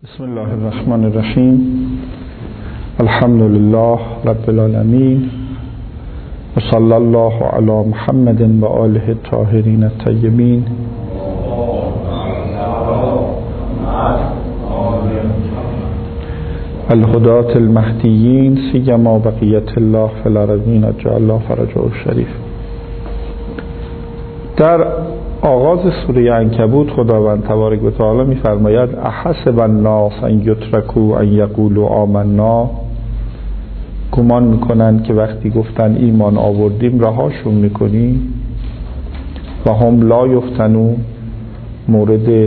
بسم الله الرحمن الرحیم. الحمد لله رب العالمین و صلی الله علی محمد و آله الطاهرین الطیبین. الهداة المهدیین سیما بقیت الله فی الارضین اجل الله فرجه الشریف. در آغاز سوره عنکبوت خداوند تبارک و تعالی می‌فرماید احسب الناس ان یترکوا ان یقولوا آمنا، گمان میکنند که وقتی گفتن ایمان آوردیم رهاشون میکنیم. و هم لا یفتنون، مورد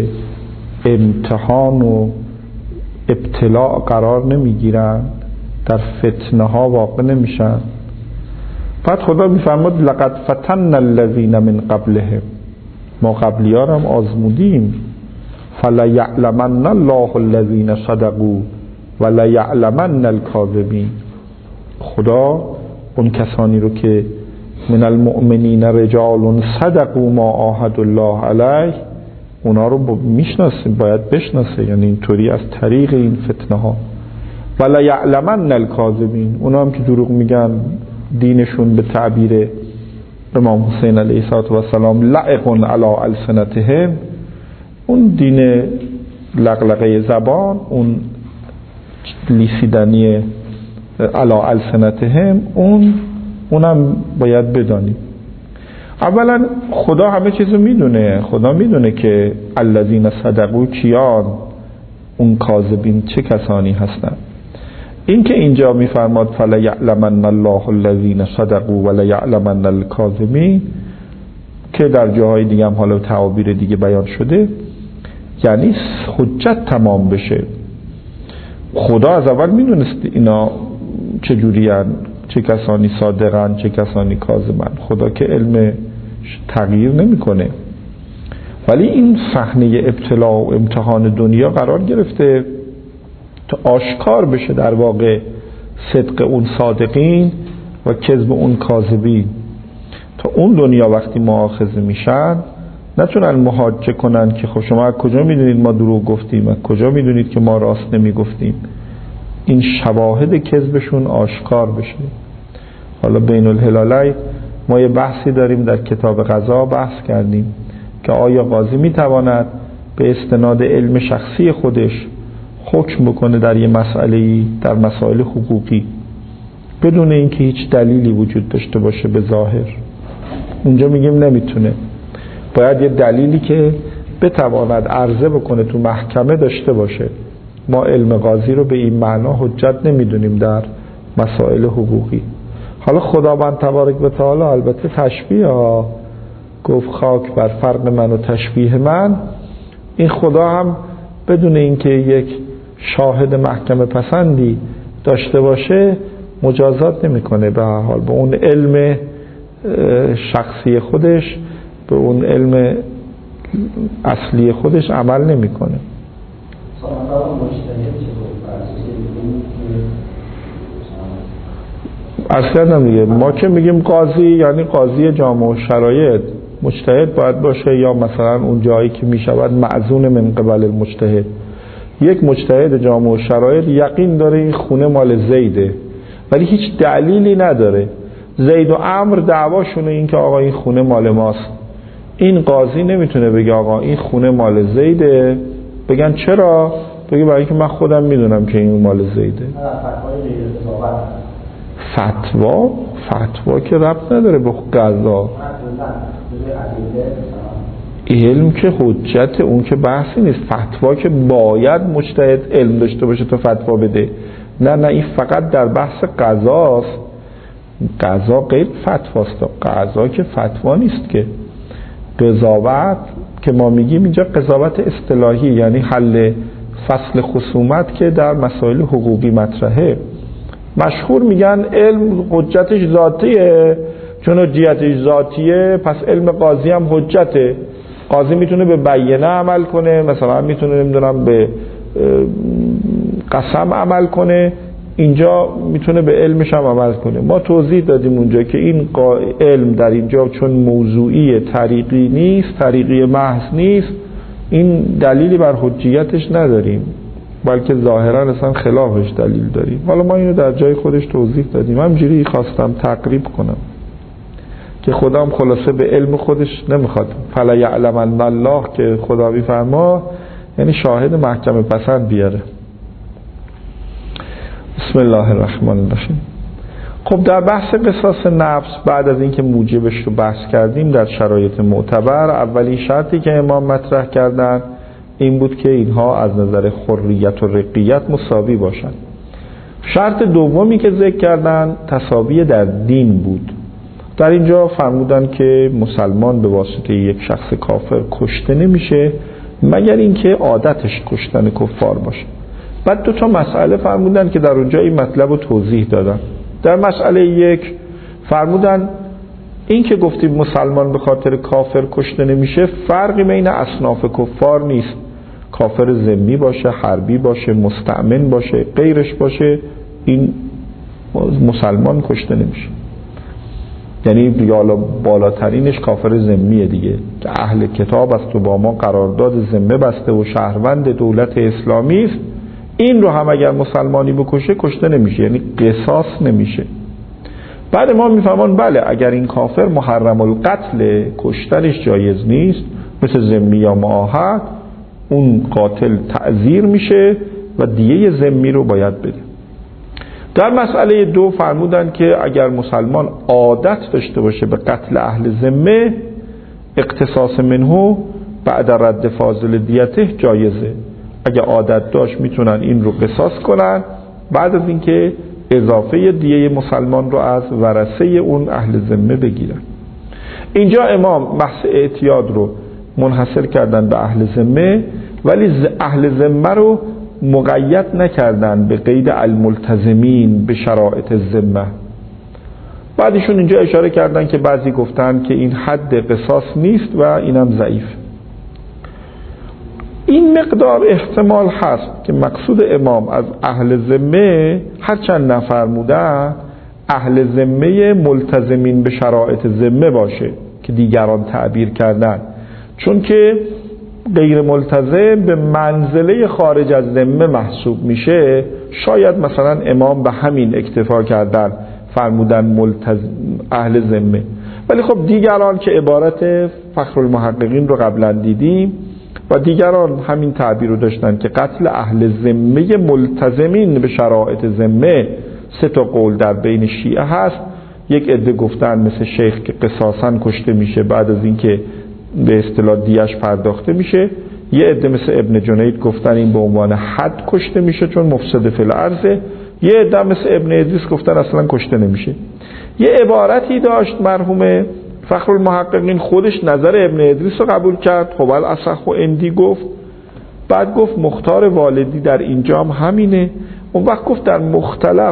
امتحان و ابتلاء قرار نمیگیرند، در فتنه ها واقع نمیشن. بعد خدا میفرماد لقد فتنا الذین من قبلهم، ما قبلی‌ها هم آزمودیم. فلا یعلمن الله الذین صدقوا ولا یعلمن الکاذبین. خدا اون کسانی رو که من المؤمنین رجال صدقوا ما عاهدوا الله علیه، اونا رو میشناسه، باید بشناسه، یعنی اینطوری از طریق این فتنه ها. ولا یعلمن الکاذبین، اونا هم که دروغ میگن دینشون به تعبیر امام حسین علیه السلام لعق علی السنتهم، اون دین لغلقه زبان، اون لیسیدنی علی السنتهم، اونم باید بدانیم. اولا خدا همه چیزو میدونه، خدا میدونه که الذین صدقوا کیان، اون کاذبین چه کسانی هستن. این که اینجا میفرماد فلا یعلمن الله الذین صدقوا ولا یعلمن الکاذبین، که در جاهای دیگه هم حالا تعابیر دیگه بیان شده، یعنی حجت تمام بشه. خدا از اول میدونست اینا چجوری هن، چه کسانی صادقن چه کسانی کاذبن. خدا که علم تغییر نمیکنه، ولی این صحنه ابتلا و امتحان دنیا قرار گرفته تا آشکار بشه در واقع صدق اون صادقین و کذب اون کاذبین. تا اون دنیا وقتی مؤاخذه میشن نتونن محاجه کنن که خب شما از کجا میدونید ما دروغ گفتیم، از کجا میدونید که ما راست نمیگفتیم. این شواهد کذبشون آشکار بشه. حالا بین الهلالین ما یه بحثی داریم در کتاب قضا، بحث کردیم که آیا قاضی میتواند به استناد علم شخصی خودش حکم بکنه در یه مسئله‌ای، در مسائل حقوقی، بدون اینکه هیچ دلیلی وجود داشته باشه به ظاهر. اونجا میگیم نمیتونه، باید یه دلیلی که بتواند عرضه بکنه تو محکمه داشته باشه. ما علم قاضی رو به این معنا حجت نمیدونیم در مسائل حقوقی. حالا خداوند تبارک و تعالی البته تشبیه ها گفت خاک بر فرق من و تشبیه من، این خدا هم بدون اینکه یک شاهد محکمه پسندی داشته باشه مجازات نمیکنه. به هر حال به اون علم شخصی خودش، به اون علم اصلی خودش عمل نمیکنه. اصلا نمیگه. ما که میگیم قاضی یعنی قاضی جامع شرایط، مجتهد باید باشه، یا مثلا اون جایی که میشود معزون من قبل المجتهد. یک مجتهد جامع شرایط یقین داره این خونه مال زیده، ولی هیچ دلیلی نداره. زید و عمرو دعواشونه این که آقا این خونه مال ماست. این قاضی نمیتونه بگه آقا این خونه مال زیده، بگن چرا؟ بگه برای اینکه من خودم میدونم که این مال زیده. فتوا که ربط نداره به قضا. علم که حجت، اون که بحثی نیست. فتوا که باید مجتهد علم داشته باشه تا فتوا بده. نه این فقط در بحث قضاست. قضا غیر فتواست. قضا که فتوا نیست که. قضاوت که ما میگیم اینجا قضاوت اصطلاحی، یعنی حل فصل خصومت که در مسائل حقوقی مطرحه. مشهور میگن علم حجتش ذاتیه، چون حجتش ذاتیه پس علم قاضی هم حجته. قاضی میتونه به بیانه عمل کنه، مثلا میتونه نمیدونم به قسم عمل کنه، اینجا میتونه به علمش هم عمل کنه. ما توضیح دادیم اونجا که این علم در اینجا چون موضوعی طریقی نیست، طریقی محض نیست، این دلیلی بر حجیتش نداریم. بلکه ظاهرا اصلا خلافش دلیل داریم. حالا ما اینو در جای خودش توضیح دادیم، همجوری خواستم تقریب کنم که خدا هم خلاصه به علم خودش نمیخواد فلا یعلمن الله که خدا میفرما، یعنی شاهد محکم پسند بیاره. بسم الله الرحمن الرحیم. خب در بحث قصاص نفس بعد از اینکه موجبش رو بحث کردیم در شرایط معتبر، اولین شرطی که امام مطرح کردن این بود که اینها از نظر حریت و رقیت مساوی باشند. شرط دومی که ذکر کردن تساوی در دین بود. در اینجا فرمودن که مسلمان به واسطه یک شخص کافر کشته نمیشه مگر اینکه عادتش کشتن کفار باشه. بعد دو تا مسئله فرمودن که در اونجا این مطلب رو توضیح دادن. در مسئله یک فرمودن این که گفتیم مسلمان به خاطر کافر کشته نمیشه فرقی بین اصناف کفار نیست، کافر ذمی باشه، حربی باشه، مستأمن باشه، غیرش باشه، این مسلمان کشته نمیشه. یعنی بالاترینش کافر ذمیه دیگه که اهل کتاب است و با ما قرارداد ذمه بسته و شهروند دولت اسلامی است، این رو هم اگر مسلمانی بکشه کشته نمیشه، یعنی قصاص نمیشه. بعد ما میفهمون بله اگر این کافر محرم القتل، کشتنش جایز نیست، مثل ذمی یا معاهد، اون قاتل تعزیر میشه و دیه ذمی رو باید بده. در مسئله دو فرمودن که اگر مسلمان عادت داشته باشه به قتل اهل ذمه، اقتصاص منه بعد رد فاضل دیته جایزه. اگر عادت داشت میتونن این رو قصاص کنن بعد از اینکه اضافه دیه مسلمان رو از ورثه اون اهل ذمه بگیرن. اینجا امام بحث اعتیاد رو منحصر کردن به اهل ذمه، ولی اهل ذمه رو مقید نکردن به قید الملتزمین به شرایط ذمه. بعدشون اینجا اشاره کردن که بعضی گفتن که این حد قصاص نیست و اینم ضعیف. این مقدار احتمال هست که مقصود امام از اهل ذمه هرچند نفرمودن اهل ذمه ملتزمین به شرایط ذمه باشه که دیگران تعبیر کردن، چون که غیر ملتزم به منزله خارج از ذمه محسوب میشه. شاید مثلا امام به همین اکتفا کردن فرمودن اهل ذمه، ولی خب دیگران که عبارت فخرالمحققین رو قبلا دیدیم و دیگران همین تعبیر رو داشتن که قتل اهل ذمه ملتزمین به شرایط ذمه. سه تا قول در بین شیعه هست. یک عده گفتن مثل شیخ که قصاصاً کشته میشه بعد از اینکه به اصطلاح دیش پرداخته میشه. یه عده مثل ابن جنید گفتن این به عنوان حد کشته میشه چون مفسد فی الارض. یه عده مثل ابن ادریس گفتن اصلا کشته نمیشه. یه عبارتی داشت مرحوم فخرالمحققین خودش نظر ابن ادریس رو قبول کرد، خب الاصح و اندی گفت، بعد گفت مختار والدی در اینجا هم همینه. اون وقت گفت در مختلف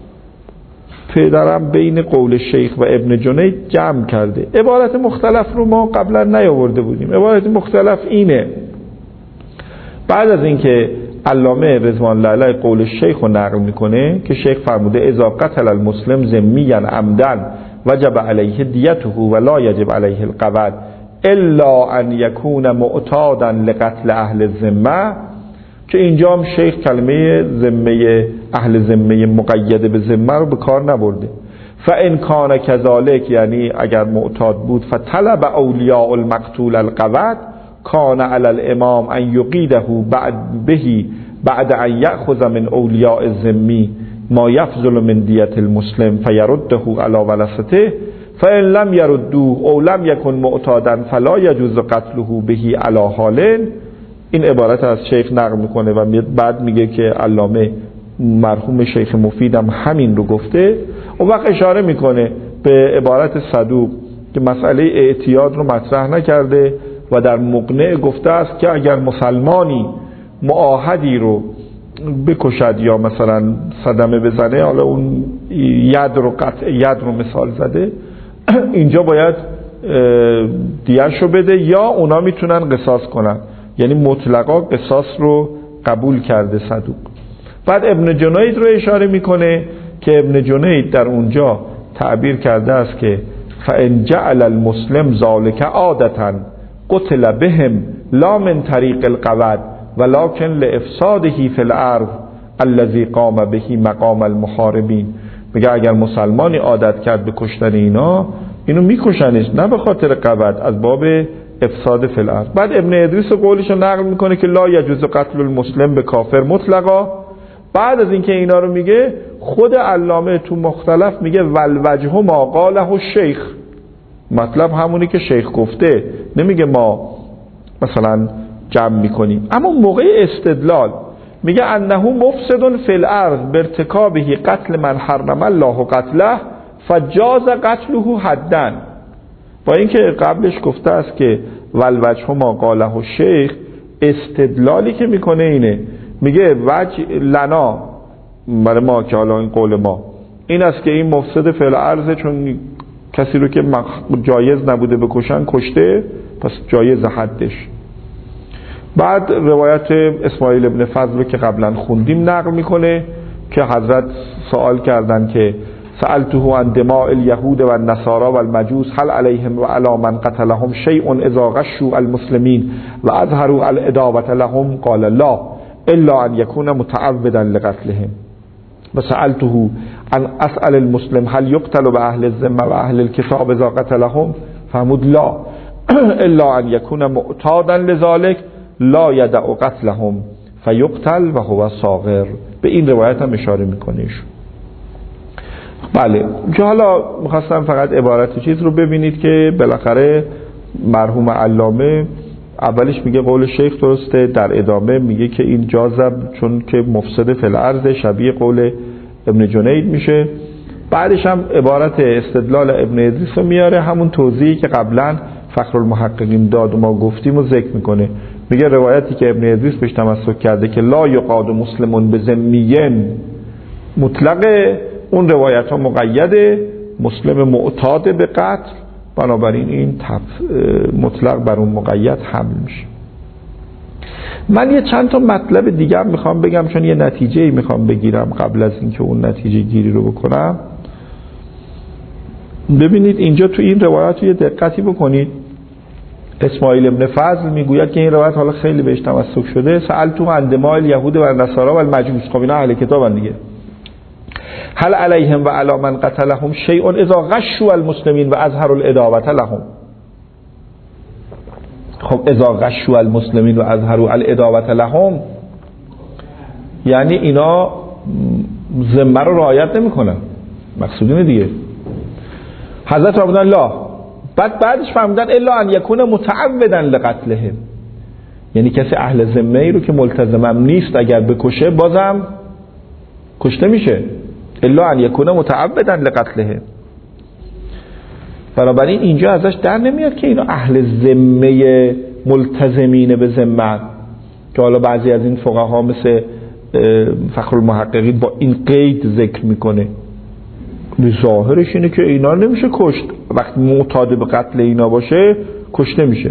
پدرم بین قول شیخ و ابن جنید جمع کرده. عبارت مختلف رو ما قبلا نیاورده بودیم. عبارت مختلف اینه: بعد از اینکه علامه رضوان الله علیه قول شیخ رو نقل میکنه که شیخ فرموده اذا قتل المسلم ذمیا عمدا وجب علیه دیته و لا یجب علیه القود الا ان یکون معتادا لقتل اهل الذمه، که اینجا هم شیخ کلمه ذمه اهل ذمه مقید به ذمه رو به کار نبرده. فان کان کذالک، یعنی اگر معتاد بود، فطلب اولیاء المقتول القود کان علی الامام ان یقیده بعد ان یأخذ من اولیاء الذمی ما یفضل من دیت المسلم فیرده علی ورثته فان لم یردوه او لم یکن معتادا فلا یجوز قتله به علی حال. این عبارت از شیخ نقل میکنه و بعد میگه که علامه مرحوم شیخ مفیدم همین رو گفته. اون وقت اشاره میکنه به عبارت صدوق که مسئله اعتیاد رو مطرح نکرده و در مقنع گفته است که اگر مسلمانی معاهدی رو بکشد یا مثلا صدمه بزنه، حالا اون ید رو قطع ید رو مثال زده، اینجا باید دیش رو بده یا اونا میتونن قصاص کنن، یعنی مطلقا قصاص رو قبول کرده صدوق. بعد ابن جنید رو اشاره میکنه که ابن جنید در اونجا تعبیر کرده است که فان جعل المسلم ذالک عادتا قتل بهم لا من طریق القود ولکن لافساده فی الارض الذی قام به مقام المحاربین. میگه اگر مسلمانی عادت کرد به کشتن اینا، اینو میکشنش، نه به خاطر قوت، از باب افساد فی الارض. بعد ابن ادریس قولش رو نقل میکنه که لا یجوز قتل المسلم به کافر مطلقا. بعد از اینکه اینا رو میگه، خود علامه تو مختلف میگه والوجه ما قاله الشیخ، مطلب همونی که شیخ گفته، نمیگه ما مثلا جمع میکنیم. اما موقع استدلال میگه انه مفسد فی الارض بارتکابه قتل من حرم الله قتله فجاز قتله حدا. با اینکه قبلش گفته است که والوجه ما قاله الشیخ، استدلالی که میکنه اینه، میگه وجه لنا برای ما که حالا این قول ما این است که این مفسد فی الارض، چون کسی رو که جایز نبوده بکشن کشته، پس جایز حدش. بعد روایت اسماعیل ابن فضل رو که قبلا خوندیم نقل میکنه که حضرت سوال کردن که سألته عن دماء اليهود و النصارى و المجوس هل علیهم و علی من قتلهم شیء اذا غشوا المسلمین و اظهروا العداوة لهم قال لا الا ان يكون متعودا لقتلهم. و سألته عن اسأل المسلم هل يقتل باهل الذمه و اهل الكتاب اذا قتلهم فرمود لا الا ان يكون معتادا لذلك لا يدع قتلهم فيقتل و هو صاغر. به این روایت هم اشاره میکنه. بله، که حالا میخواستم فقط عبارت چیز رو ببینید که بالاخره مرحوم علامه اولش میگه قول شیخ درسته، در ادامه میگه که این جازب چون که مفسد فی الارض شبیه قول ابن جنید میشه. بعدش هم عبارت استدلال ابن ادریس رو میاره، همون توضیحی که قبلا فخرالمحققین داد و ما گفتیم و ذکر میکنه. میگه روایتی که ابن ادریس بهش تمسک کرده که لا یقاد مسلمون بذمیین مطلقه، اون روایت ها مقیده، مسلم معتاد به قتل، بنابراین این مطلق بر اون مقید حمل میشه. من یه چند تا مطلب دیگه میخوام بگم چون یه نتیجه میخوام بگیرم قبل از اینکه اون نتیجه گیری رو بکنم. ببینید اینجا تو این روایت رو یه دقتی بکنید. اسماعیل ابن فضل میگوید که این روایت حالا خیلی بهش تمسک شده، سألتو عن دماء الیهود و النصارى و المجوس. خب اینا اهل کتابن دیگه. هل علیهم و علی من قتلهم شیء اذا غشوا المسلمین و اظهروا العداوة لهم. خب اذا غشوا المسلمین و اظهروا العداوة لهم یعنی اینا ذمه رو رعایت نمیکنن، مقصود اینه دیگه. حضرت فرمودن لا، بعدش فرمودن الا ان یکون متعودا لقتلهم، یعنی کسی اهل ذمه ای رو که ملتزمم نیست اگر بکشه بازم کشته میشه، الا ان یکون متعودا لقتلهم. بنابراین اینجا ازش در نمیاد که اینا اهل ذمه ملتزمین به ذمه، که حالا بعضی از این فقها مثل فخرالمحققین با این قید ذکر میکنه. ظاهرش اینه که اینا نمیشه کشت، وقتی معتاد به قتل اینا باشه کشته میشه.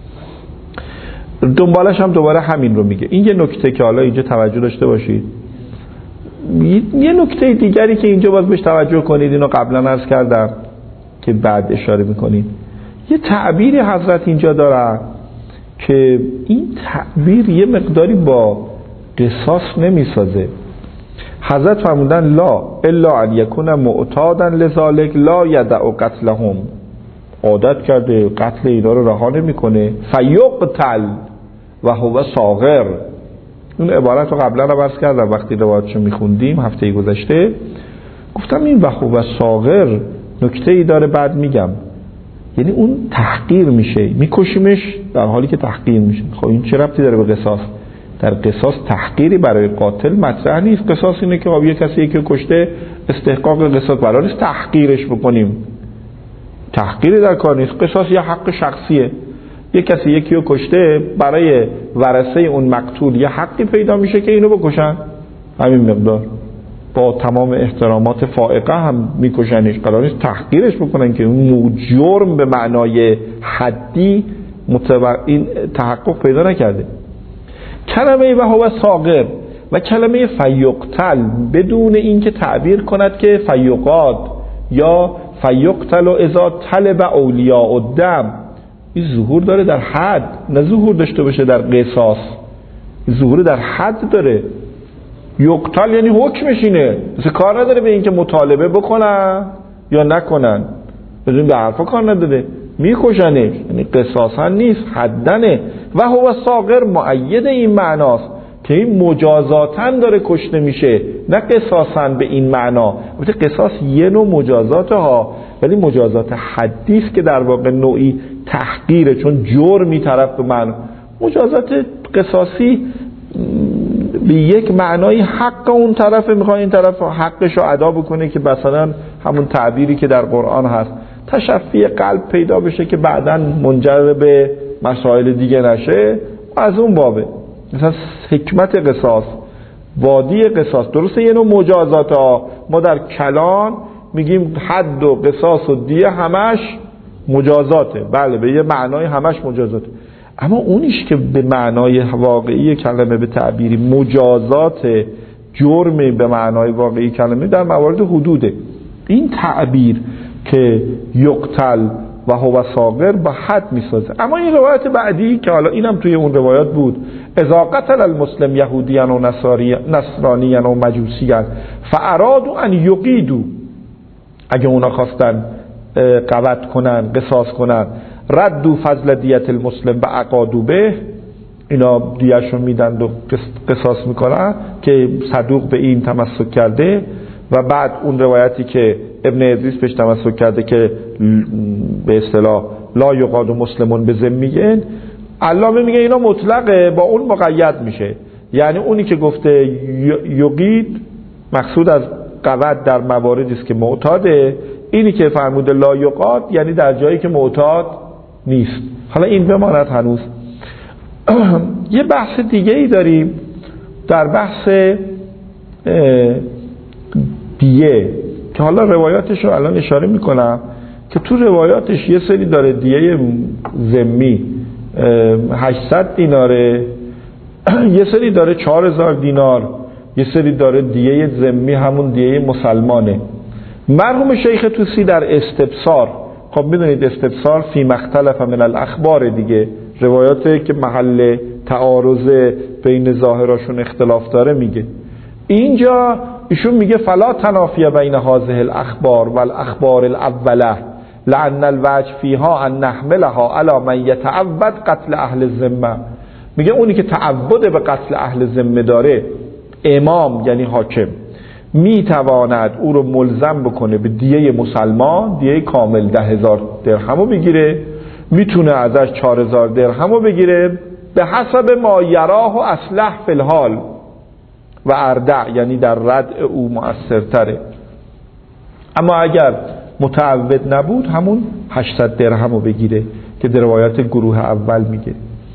دنبالش هم دوباره همین رو میگه. این یه نکته که حالا اینجا توجه داشته باشید. یه نکته دیگری که اینجا باز بهش توجه کنید، اینو قبلا عرض کردم که بعد اشاره میکنید. یه تعبیری حضرت اینجا داره که این تعبیر یه مقداری با قصاص نمیسازه. حضرت فرمودن لا الا ان یکون معتادا لذالک لا یدع قتلهم، عادت کرده قتل اینا رو رها نمیکنه، فیقتل و هو صاغر. اون عبارت رو قبلا رو عرض کردم وقتی روایتشو میخوندیم هفته گذشته، گفتم این و هو صاغر نکته ای داره بعد میگم، یعنی اون تحقیر میشه، میکشیمش در حالی که تحقیر میشه. خب این چه ربطی داره به قصاص؟ در قصاص تحقیری برای قاتل مطرح نیست. قصاص اینه که یه کسی که کشته استحقاق قصاص برای نیست تحقیرش بکنیم، تحقیری در کار نیست. قصاص یه حق شخصیه، یه کسی یکی رو کشته، برای ورثه اون مقتول یه حقی پیدا میشه که اینو بکشن، همین مقدار، با تمام احترامات فائقه هم میکشنش، قرار نیست تحقیرش بکنن که اون جرم به معنای حدی این تحقق پیدا نکرده. کلمه و هو صاغر و کلمه فیقتل بدون اینکه تعبیر کند که فیقاد یا فیقتل و اذا طلب اولیاء الدم، این ظهور داره در حد، نه ظهور داشته باشه در قصاص. ظهور در حد داره. یقتل یعنی حکمش اینه، مثل کار نداره به این که مطالبه بکنن یا نکنن، بدون به حرفا کار نداره، میکشنش، یعنی قصاصا نیست، حدنه. و هو صاغر مؤید این معناست که این مجازاتاً داره کشته میشه، نه قصاصاً به این معنا. البته قصاص یه نوع مجازات ها، ولی مجازات حدی است که در واقع نوعی تحقیره، چون جرمی طرف به معنا. مجازات قصاصی به یک معنای حق اون طرف میخواد این طرف حقش رو ادا بکنه، که مثلا همون تعبیری که در قرآن هست، تشفی قلب پیدا بشه که بعداً منجر به مسائل دیگه نشه، از اون بابه. مثلا حکمت قصاص، وادی قصاص، درسته یه نوع مجازات ها، ما در کلان میگیم حد و قصاص و دیه همش مجازاته، بله به یه معنای همش مجازاته، اما اونیش که به معنای واقعی کلمه به تعبیری مجازات جرم به معنای واقعی کلمه در موارد حدوده. این تعبیر که یقتل و هو صاغر با حد میسازه. اما این روایت بعدی که حالا اینم توی اون روایات بود، اذا قتل المسلم یهودیاً و نصرانیاً و مجوسیاً فارادوا ان یقیدوا، اگه اونا خواستن قوت کنن، قصاص کنن، ردوا فضل دیت المسلم و عقادوا به، اینا دیهشو میدن و قصاص میکنن که صدوق به این تمسک کرده. و بعد اون روایتی که ابن ادریس بهش تمسک کرده که به اصطلاح لا یقاد مسلمون به ذمیین، علامه میگه اینا مطلقه، با اون مقید میشه. یعنی اونی که گفته یقید مقصود از قوت در مواردی است که معتاده، اینی که فرموده لا یقاد یعنی در جایی که معتاد نیست. حالا این بماند هنوز. یه بحث دیگه ای داریم در بحث دیه که حالا روایاتش رو الان اشاره میکنم که تو روایاتش یه سری داره دیه ذمی 800 دیناره، یه سری داره 4000 دینار، یه سری داره دیه ذمی همون دیه مسلمانه. مرحوم شیخ طوسی در استبصار، خب میدونید استبصار فی مختلف من الاخبار دیگه، روایاتی که محل تعارض بین ظاهراشون اختلاف داره میگه. اینجا ایشون میگه فلا تنافیه بین هذه الاخبار و الاخبار الاوله لان الوجه فيها ان نحملها على من يتعود قتل اهل الذمه. میگه اونی که تعود به قتل اهل ذمه داره، امام یعنی حاکم، میتواند او رو ملزم بکنه به دیه مسلمان، دیه کامل 10,000 درهم رو بگیره، میتونه ازش 4,000 درهم رو بگیره به حسب ما یراه و اصلح فی الحال و اردع، یعنی در ردع او مؤثرتره. اما اگر متعود نبود همون 800 درهم رو بگیره که در روایت گروه اول میگه.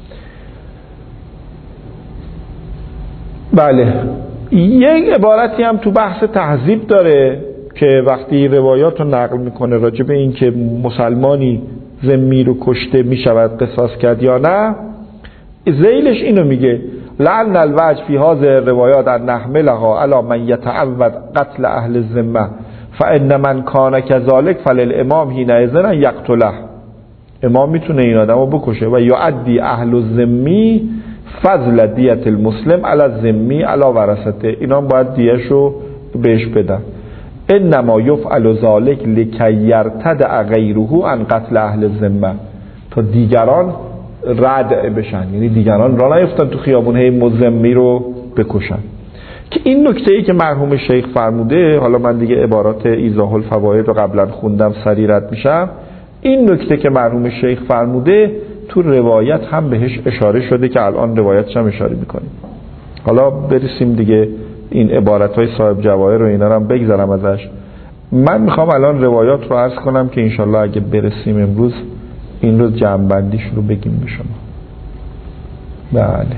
بله، یک عبارتی هم تو بحث تهذیب داره که وقتی روایات رو نقل میکنه راجع به این که مسلمانی ذمی رو کشته میشود قصاص کرد یا نه، ذیلش اینو میگه لعن الوجه فی هذه الروایات ان نحملها علی من یتعود قتل اهل الذمه فان من کان کذلک فللامام حینئذ ان یقتله. امام میتونه این آدمو بکشه و یعدی اهل الذمی فضل دیت المسلم علی الذمی علی ورثته، اینا باید دیهشو بهش بدن. انما یفعل ذلک لکی یرتدع غیره عن قتل اهل الذمه، تا دیگران ردع بشن، یعنی دیگران را نیفتن تو خیابون هی مذمی رو بکشن. که این نکته‌ای که مرحوم شیخ فرموده، حالا من دیگه عبارات ایضاح الفواید رو قبلا خوندم سری رد میشم، این نکته که مرحوم شیخ فرموده تو روایت هم بهش اشاره شده که الان روایتش هم اشاره میکنیم. حالا برسیم دیگه این عبارت‌های صاحب جواهر رو اینا رو هم بگذرم ازش. من میخوام الان روایات رو عرض کنم که انشالله اگه برسیم امروز این روز جمع‌بندیش رو بگیم به شما. بله،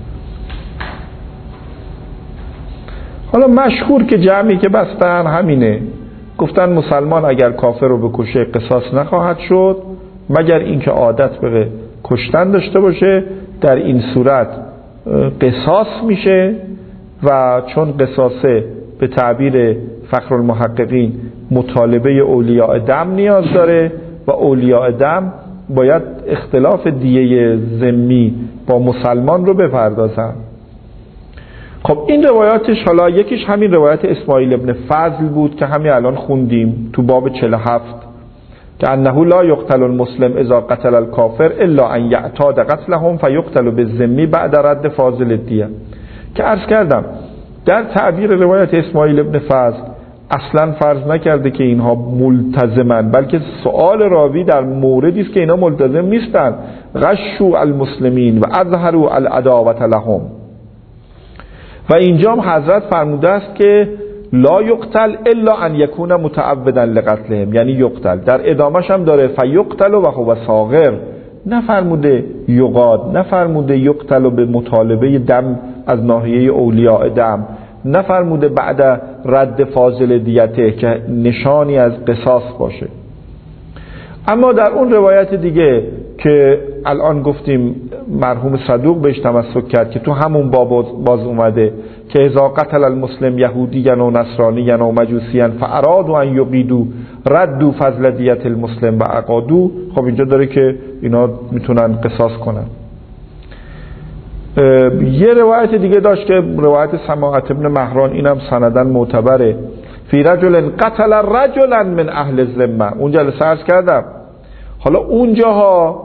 حالا مشهور که جمعی که بستن همینه، گفتن مسلمان اگر کافر رو بکشه قصاص نخواهد شد مگر اینکه عادت به کشتن داشته باشه، در این صورت قصاص میشه و چون قصاصه به تعبیر فخر المحققین مطالبه اولیاء دم نیاز داره و اولیاء دم باید اختلاف دیه ذمی با مسلمان رو بپردازن. خب این روایاتش، حالا یکیش همین روایت اسماعیل ابن فضل بود که همین الان خوندیم تو باب 47 که انه لا یقتل المسلم اذا قتل الکافر الا ان یعتاد قتلهم فیقتل بالذمی بعد رد فاضل الدیه، که عرض کردم در تعبیر روایت اسماعیل ابن فضل اصلا فرض نکرده که اینها ملتزمن، بلکه سوال راوی در موردی است که اینا ملتزم نیستن. غشوا المسلمین و اظهروا العداوة لهم. و اینجا هم حضرت فرموده است که لا یقتل الا ان یکون متعودا لقتلهم، یعنی یقتل. در ادامهش هم داره فیقتل و هو صاغر، نفرموده یقاد، نفرموده یقتل به مطالبه دم از ناحیه اولیاء دم، نفرموده بعد رد فاضل دیته که نشانی از قصاص باشه. اما در اون روایت دیگه که الان گفتیم مرحوم صدوق بهش تمسک کرد که تو همون باب باز اومده که اذا قتل المسلم یهودیًا و نصرانیًا و مجوسیًا فارادوا ان یقیدوا ردوا فضل دیت المسلم و عقادوا. خب اینجا داره که اینا میتونن قصاص کنن. یه روایت دیگه داشت که روایت سماعة ابن مهران، اینم سندن معتبره، فی رجل قتل رجلا من اهل الذمه. اونجا سرچ کردم، حالا اونجاها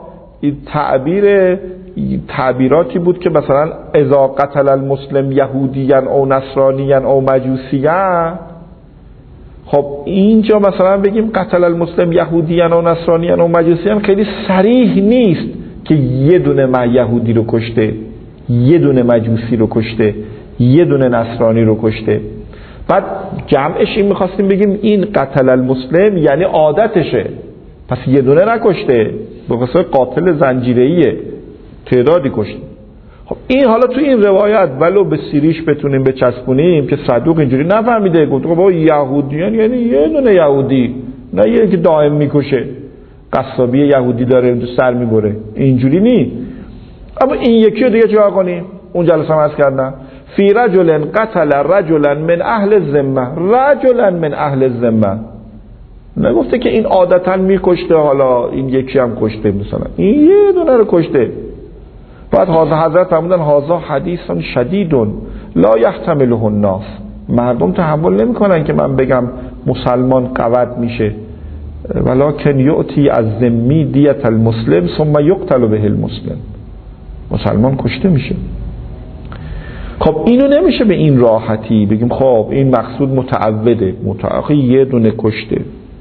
تعبیراتی بود که مثلا اذا قتل المسلم یهودیًا او نصرانیًا او مجوسیًا. خب اینجا مثلا بگیم قتل المسلم یهودیًا او نصرانیًا او مجوسیًا خیلی صریح نیست که یه دونه یهودی رو کشته، یه دونه مجوسی رو کشته، یه دونه نصرانی رو کشته. بعد جمعش این میخواستیم بگیم این قتل المسلم یعنی عادتشه، پس یه دونه نکشته، به قصه قاتل زنجیره‌ایه، تعدادی کشته. خب این حالا تو این روایت ولو به سیریش بتونیم بچسبونیم که صدوق اینجوری نفهمیده، گفت بابا یهودیان یعنی یه دونه یهودی، نه یه که دائم میکشه، قصابی یهودی داره دو سر میبره، اینجوری نی. اما این یکی رو دیگه چیکار کنیم؟ اون جلسه هم عرض کردم فی رجل قتل رجلا من اهل الذمه، رجلا من اهل الذمه، نگفته که این عادتا میکشته حالا این یکی هم کشته، مثلا این یه دونه رو کشته. بعد حضرت فرمودن هذا حدیث شدید لا یحتمله الناس، مردم تحمل نمیکنن که من بگم مسلمان قود میشه، ولکن یؤتی از ذمی دیت المسلم ثم یقتل به المسلم، مسلمان کشته میشه. خب اینو نمیشه به این راحتی بگیم خب این مقصود متعوده، متعاقی یه دونه کشته.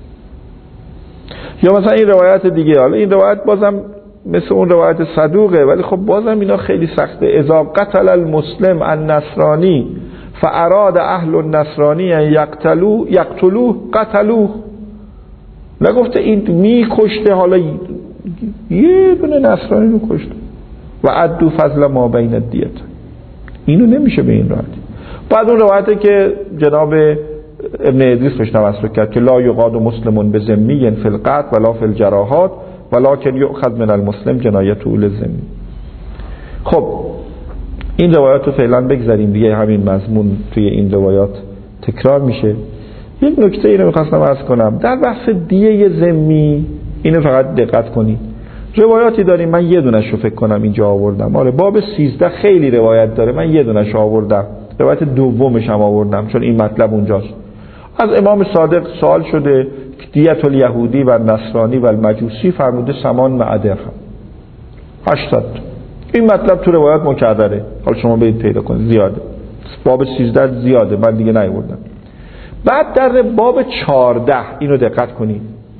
یا مثلا این روایت دیگه، حالا این روایت بازم مثل اون روایت صدوقه، ولی خب بازم اینا خیلی سخته. اذا قتل المسلم النصرانی فاراد اهل النصرانی یقتلوه قتلوه، نگفته این میکشته حالا یه دونه نصرانی رو کشته. و عدو فضل ما بین الدیت، اینو نمیشه به این راحتی. بعد اون روایتی که جناب ابن ادریس بهش تمسک کرد که لا یقاد مسلمون به ذمی فی القتل ولا فی الجراحات ولکن یؤخذ من المسلم جنایته للذمی. خب این روایات رو فعلا بگذاریم دیگه، همین مضمون توی این روایات تکرار میشه. یک نکته ای رو میخواستم عرض کنم در بحث دیه ذمی، اینو فقط دقت کنید. روایاتی داریم، من یه دونش رو فکر کنم اینجا آوردم، آره باب 13 خیلی روایت داره، من یه دونش رو آوردم، روایت دومش هم آوردم چون این مطلب اونجاست. از امام صادق سوال شده دیت الیهودی و نصرانی و المجوسی، فرموده سمان مع درهم 800. این مطلب تو روایت مکرره، حالا شما برید پیدا کنید، زیاده، باب 13 زیاده، من دیگه نیاوردم. بعد در باب 14 اینو دقت کنید،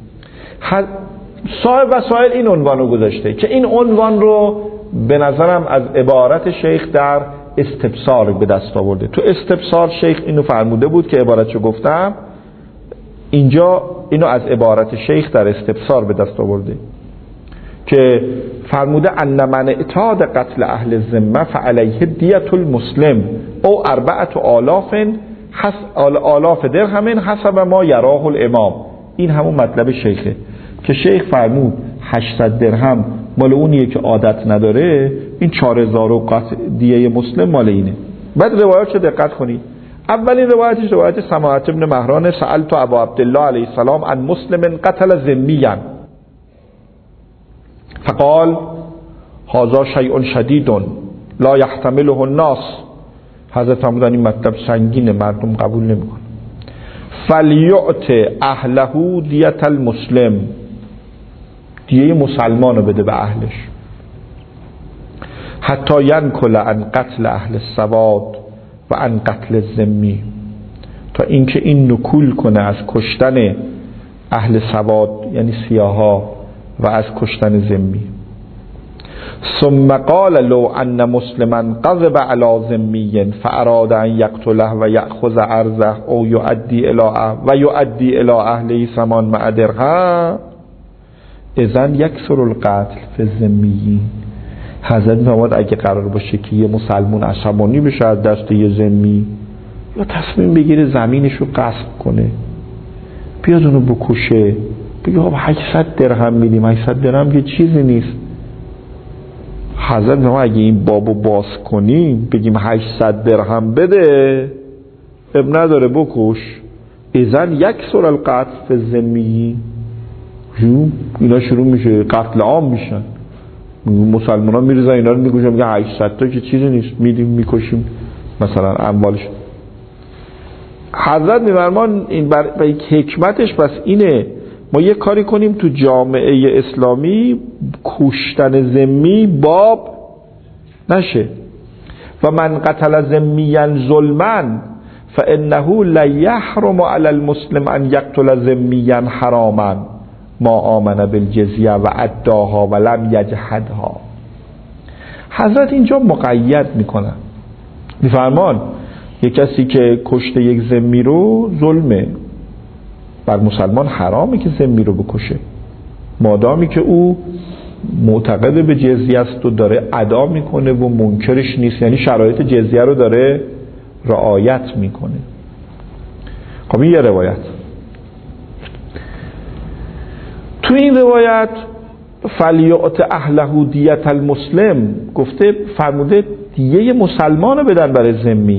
صاحب وسائل این عنوان رو گذاشته که این عنوان رو به نظرم از عبارت شیخ در استبصار به دست آورده. تو استبصار شیخ اینو فرموده بود که عبارتشو گفتم، اینجا اینو از عبارت شیخ در استبصار به دست آورده که فرموده ان من اعتاد قتل اهل الذمه فعلیه دیت المسلم او 4000 درهم حسب ما یراه الامام. این همون مطلب شیخه که شیخ فرمود 800 درهم مال اونیه که عادت نداره، این 4000 دیه مسلم مال اینه. بعد روایات رو دقت کنید. اولین روایتش روایت سماعة ابن مهران، سألت ابا عبدالله علیه السلام عن مسلم قتل ذمیا فقال هذا شیء شدید لا يحتمله الناس حضرت فرمودن این مطلب سنگینه، مردم قبول نمیکنن. فلیعت اهله دیت المسلم، دیه مسلمان رو بده به اهلش. حتی ینکل عن قتل اهل السواد و عن قتل الذمی، تا اینکه این نکول کنه از کشتن اهل سواد یعنی سیاها و از کشتن ذمی. ثم قال لو ان مسلما غضب على ذمی فاراد ان یقتله و یأخذ ارضه او یؤدی الی اهله ثمان مع درهم اذن یکثر القتل فی الذمیین. حضرت فرمود اگه قرار باشه که یه مسلمان عصبانی بشه از دست یه ذمی یا تصمیم بگیره زمینش رو غصب کنه، بیاد اونو بکشه، بگه 800 درهم میدیم، 800 درهم یه چیزی نیست. حضرت ما اگه این بابو باز کنیم بگیم 800 درهم بده، اب نداره بکش، اذن یکثر القتل فی الذمی، اینا شروع میشه قتل عام میشن، مسلمان ها میرزن اینا رو میکشن، میگه 800 تا که چیزی نیست، میدیم میکشیم مثلا اموالش. حضرت میفرمان این برای حکمتش بس اینه ما یه کاری کنیم تو جامعه اسلامی کشتن ذمی باب نشه. و من قتل ذمیا ظلما فانه لا يحرم على المسلم ان يقتل ذمیا حراما ما آمن بالجزیه و اداها و لم یجحدها. حضرت اینجا مقید میکنن، میفرمان یک کسی که کشته یک ذمی رو ظلمه، بر مسلمان حرامه که ذمی رو بکشه مادامی که او معتقد به جزیه است و داره ادا میکنه و منکرش نیست، یعنی شرایط جزیه رو داره رعایت میکنه. خب این یه روایت. تو این روایت فلیعت اهله دیت المسلم گفته، فرموده دیه مسلمان رو بدن برای ذمی.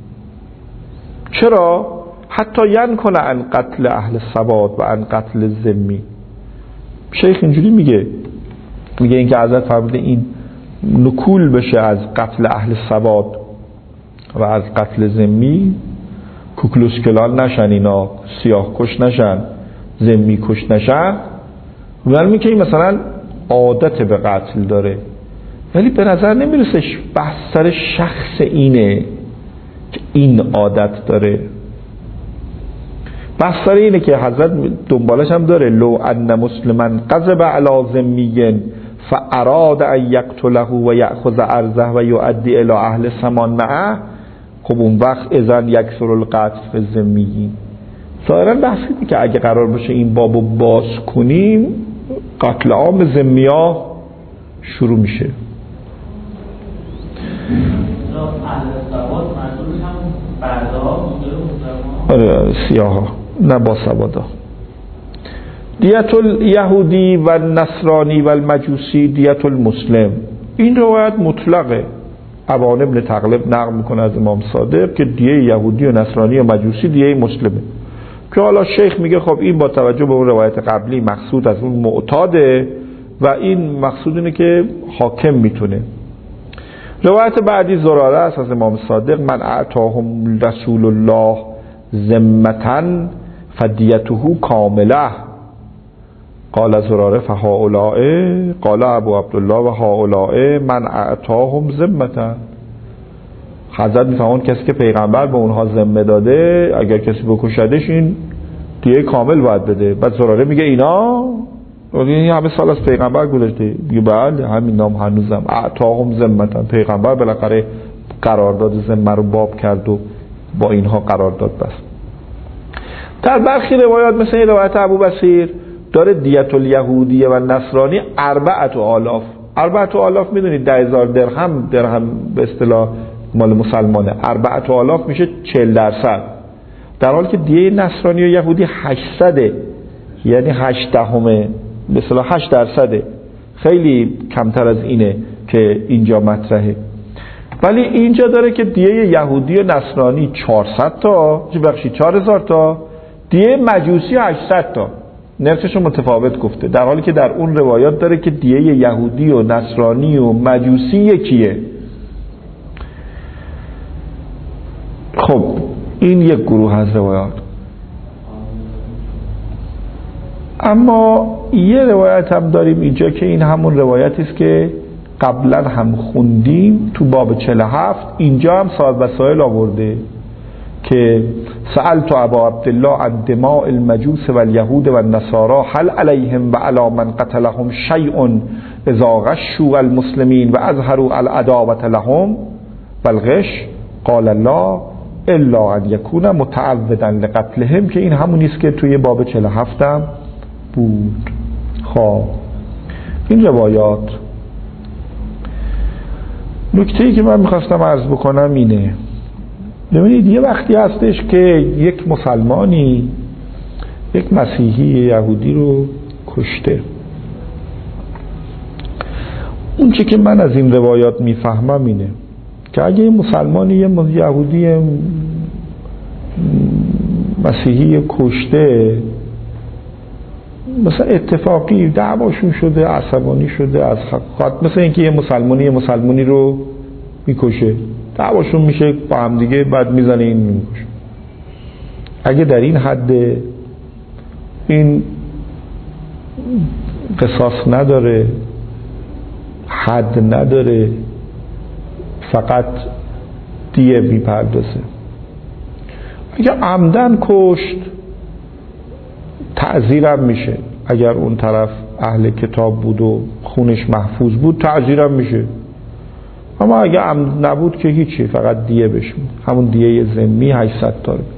چرا؟ حتی ینکل عن قتل اهل سواد و عن قتل ذمی. شیخ اینجوری میگه اینکه حضرت فرموده این نکول بشه از قتل اهل سواد و از قتل ذمی، کوکلوسکلان نشن، اینا سیاه کش نشن، ذمی کش نشن. معلومه که این مثلا عادت به قتل داره، ولی به نظر نمیرسش بحث سر شخص اینه که این عادت داره. بحث سر اینه که حضرت دنبالش هم داره لو ان مسلما غضب علی ذمی فاراد ان یقتله و یأخذ ارضه و یؤدی الی اهل ثمان معه. خب اون وقت اذن یکثر القتل فی الذمیین. ظاهرا بحثی که اگه قرار باشه این بابو باز کنیم قتل عام ذمی‌ها شروع میشه. آره سیاها نه با سوادا. دیت الیهودی و نصرانی و المجوسی دیت المسلم. این روایت مطلقه. ابان ابن تغلب نقل میکنه از امام صادق که دیه یهودی و نصرانی و مجوسی دیه مسلمه، که حالا شیخ میگه خب این با توجه به اون روایت قبلی مقصود از اون معتاده و این مقصود اینه که حاکم میتونه. روایت بعدی زراره است از امام صادق من اعطاهم رسول الله ذمتن فدیته کامله قال زراره فهؤلاء قال ابو عبدالله و هؤلاء من اعطاهم ذمتن. حضرت میفهمون کسی که پیغمبر به اونها ذمه داده اگر کسی بکشدش این دیه کامل باید بده. بعد زراره میگه اینا همه سال از پیغمبر گذشته، میگه بله همین نام هنوزم اعطاهم ذمتن، پیغمبر بالاخره قرارداد ذمه رو باب کرد و با اینها قرارداد بست. در برخی روایات مثل این روایت ابو بصیر داره دیت الیهودی و نصرانی 4,000. 4,000 میدونید 10,000 درهم به اصطلاح مال مسلمانه، 4,000 میشه 40%، در حالی که دیه نصرانی و یهودی 800 یعنی 8/10 به اصطلاح 8%، خیلی کمتر از اینه که اینجا مطرحه. ولی اینجا داره که دیه یهودی و نصرانی 400 تا، بخشی 4,000 تا، دیه مجوسی 800 تا، نرخش متفاوت گفته، در حالی که در اون روایات داره که دیه یهودی و نصرانی و مجوسی یکیه. خب این یک گروه از روایات. اما یه روایت هم داریم اینجا که این همون روایتی است که قبلا هم خوندیم تو باب 47. اینجا هم صاحب وسائل آورده که سألت ابا عبدالله عن دماء المجوس والیهود والنصارى هل علیهم و علی من قتلهم شیء اذا غشوا المسلمین و اظهروا العداوة لهم والغش قال لا الا ان یکون متعودا لقتلهم، که این همونی است که توی باب 47 هم بود. خب این روایات، نکته‌ای که من میخواستم عرض بکنم اینه، ببینید یه وقتی هستش که یک مسلمانی یک مسیحی یهودی رو کشته. اون چه که من از این روایات میفهمم اینه که اگه یه مسلمانی یه یهودی مسیحی کشته، مثلا اتفاقی دعواشون شده، عصبانی شده از حق، مثلا اینکه یه مسلمانی رو میکشه، دعواشون میشه با هم دیگه، بعد میزنه این میکشه. اگه در این حد این قصاص نداره، حد نداره، فقط دیه میپردازه. اگه عمدن کشت تعزیرم میشه، اگر اون طرف اهل کتاب بود و خونش محفوظ بود تعزیرم میشه. اما اگه عمد نبود که هیچی، فقط دیه بشه، همون دیه ذمی 800 تا بده.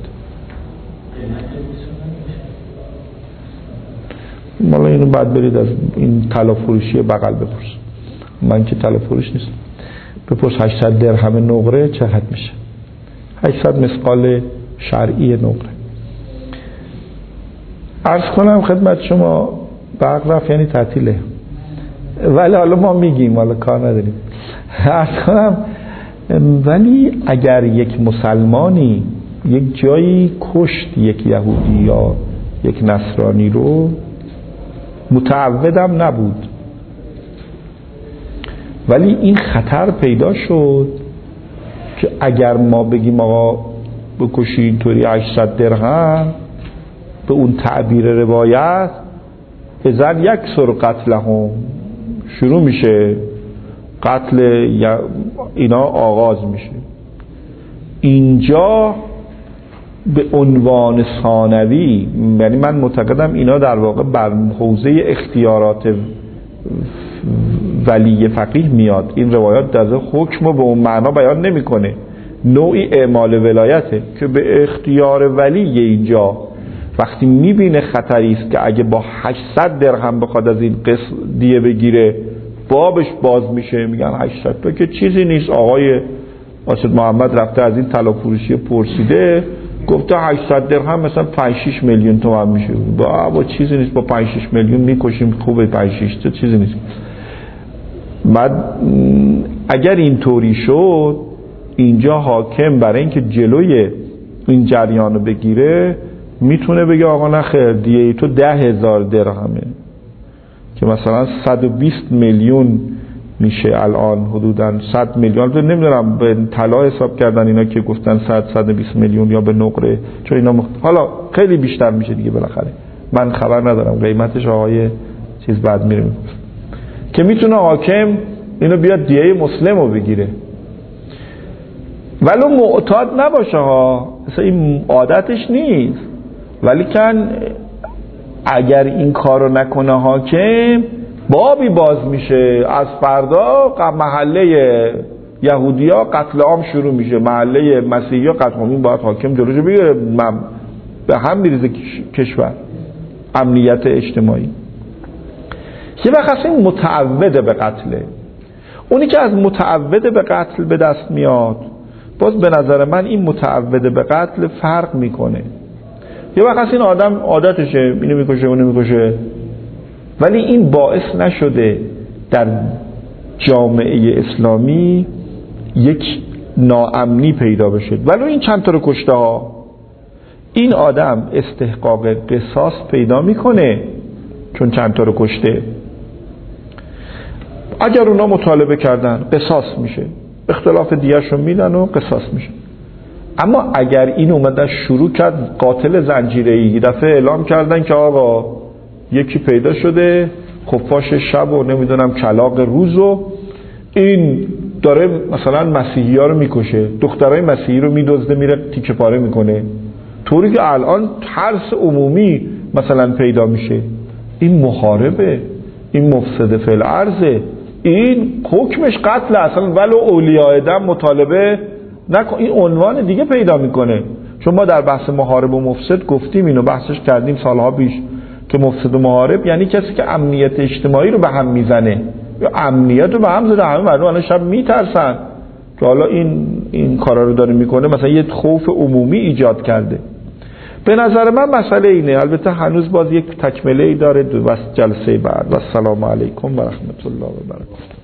مالا اینو بعد برید از این طلا فروشی بغل بپرس، من که طلا فروش نیستم، بپرس 800 درهم نقره چقدر میشه. 800 مثقال شرعی نقره. عرض کنم خدمت شما برق رفت یعنی تعطیله، ولی حالا ما میگیم، حالا کار نداریم. عرض کنم ولی اگر یک مسلمانی یک جایی کشت یک یهودی یا یک نصرانی رو، متعودم نبود، ولی این خطر پیدا شد که اگر ما بگیم آقا بکشی اینطوری 800 درهم به اون تعبیر روایت، اذن یکسر قتلهم، شروع میشه قتل اینا، آغاز میشه. اینجا به عنوان ثانوی، یعنی من معتقدم اینا در واقع بر حوزه اختیارات ولی فقیه میاد. این روایات در حکم رو به اون معنا بیان نمیکنه، نوعی اعمال ولایته که به اختیار ولی اینجا وقتی میبینه خطری است که اگه با 800 درهم بخواد از این دیه بگیره، بابش باز میشه. میگن 800 تا که چیزی نیست، آقای اسد محمد رفته از این طلا فروشی پرسیده، گفته 800 درهم مثلا 5-6 میلیون تومان میشه. با چیزی نیست، با 5-6 میلیون میکشیم، خوبه 5-6 تا چیزی نیست. بعد اگر اینطوری شد، اینجا حاکم برای اینکه جلوی این جریان رو بگیره میتونه بگه آقا نه خیر، دیه تو 10,000 درهمه، که مثلا 120 میلیون میشه الان، حدوداً 100 میلیون. نمیدونم به طلا حساب کردن اینا که گفتن 100-120 میلیون یا به نقره، چون اینا حالا خیلی بیشتر میشه دیگه بالاخره، من خبر ندارم قیمتش، آقای چیز بعد میره که میتونه حاکم اینو بیاد دیه مسلم رو بگیره، ولو معتاد نباشه ها، مثلا این عادتش نیست، ولی کن اگر این کارو نکنه حاکم، بابی باز میشه، از فردا محله یهودیا قتل عام شروع میشه، محله مسیحیا قتل عام، باید حاکم جلوشو بگیره، به هم میریزه کشور، امنیت اجتماعی. یه وقت این متعوده به قتله، اونی که از متعوده به قتل به دست میاد، باز به نظر من این متعوده به قتل فرق میکنه. یه وقت این آدم عادتشه اینو میکشه اونو میکشه، ولی این باعث نشده در جامعه اسلامی یک ناامنی پیدا بشه. ولی این چند تا رو کشته ها، این آدم استحقاق قصاص پیدا میکنه چون چند تا رو کشته. اگر اونا مطالبه کردن قصاص میشه، اختلاف دیه‌شون میدن و قصاص میشه. اما اگر این اومدن شروع کرد قاتل زنجیره‌ای، یه دفعه اعلام کردن که آقا یکی پیدا شده خفاش شب و نمیدونم کلاغ روز و این داره مثلا مسیحی ها رو میکشه، دخترای مسیحی رو میدزده میره تیکه پاره میکنه، طوری که الان ترس عمومی مثلا پیدا میشه، این محاربه، این مفسد فی الارض، این حکمش قتل اصلا ولو اولیاء دم مطالبه نکن، این عنوان دیگه پیدا میکنه. چون ما در بحث محارب و مفسد گفتیم، اینو بحثش کردیم سالها پیش که مفسد و محارب یعنی کسی که امنیت اجتماعی رو به هم میزنه یا امنیت رو به هم زده، همه مردم الان شب میترسن که حالا این کارا رو داره میکنه، مثلا یه خوف عمومی ایجاد کرده. به نظر من مسئله اینه، البته هنوز باز یک تکمله ای داره، جلسه بعد. و السلام علیکم و رحمت الله و برکاته.